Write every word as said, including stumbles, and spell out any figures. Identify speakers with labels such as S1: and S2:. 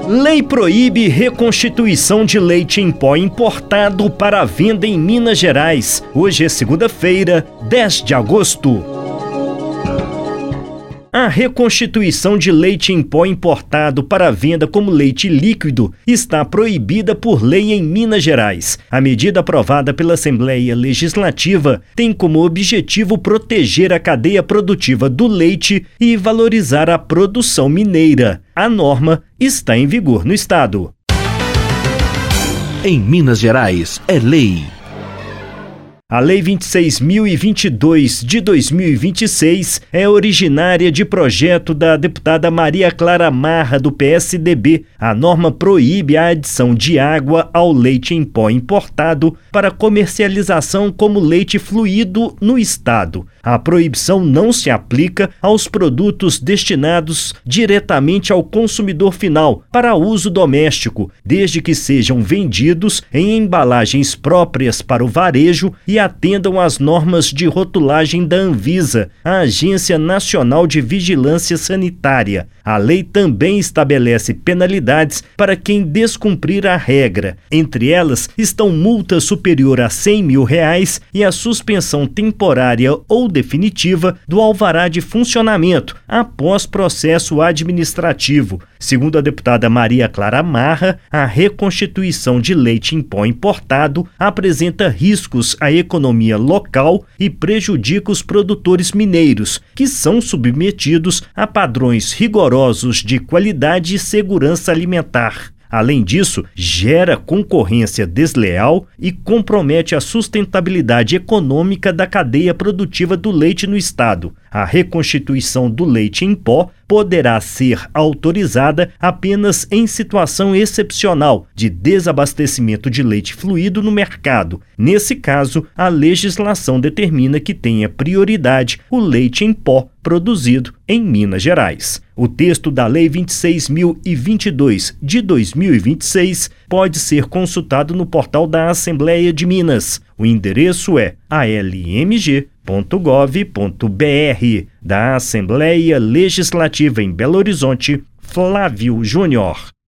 S1: Lei proíbe reconstituição de leite em pó importado para venda em Minas Gerais. Hoje é segunda-feira, dez de agosto. A reconstituição de leite em pó importado para venda como leite líquido está proibida por lei em Minas Gerais. A medida aprovada pela Assembleia Legislativa tem como objetivo proteger a cadeia produtiva do leite e valorizar a produção mineira. A norma está em vigor no estado.
S2: Em Minas Gerais, é lei.
S1: A Lei vinte e seis mil e vinte e dois de dois mil e vinte e seis é originária de projeto da deputada Maria Clara Marra, do P S D B. A norma proíbe a adição de água ao leite em pó importado para comercialização como leite fluido no estado. A proibição não se aplica aos produtos destinados diretamente ao consumidor final para uso doméstico, desde que sejam vendidos em embalagens próprias para o varejo e atendam às normas de rotulagem da Anvisa, a Agência Nacional de Vigilância Sanitária. A lei também estabelece penalidades para quem descumprir a regra. Entre elas estão multa superior a cem mil reais e a suspensão temporária ou definitiva do alvará de funcionamento após processo administrativo. Segundo a deputada Maria Clara Marra, a reconstituição de leite em pó importado apresenta riscos à economia local e prejudica os produtores mineiros, que são submetidos a padrões rigorosos de qualidade e segurança alimentar. Além disso, gera concorrência desleal e compromete a sustentabilidade econômica da cadeia produtiva do leite no estado. A reconstituição do leite em pó poderá ser autorizada apenas em situação excepcional de desabastecimento de leite fluido no mercado. Nesse caso, a legislação determina que tenha prioridade o leite em pó produzido em Minas Gerais. O texto da Lei vinte e seis mil e vinte e dois de dois mil e vinte e seis pode ser consultado no portal da Assembleia de Minas. O endereço é a l m g ponto gov ponto b r. Da Assembleia Legislativa em Belo Horizonte, Flávio Júnior.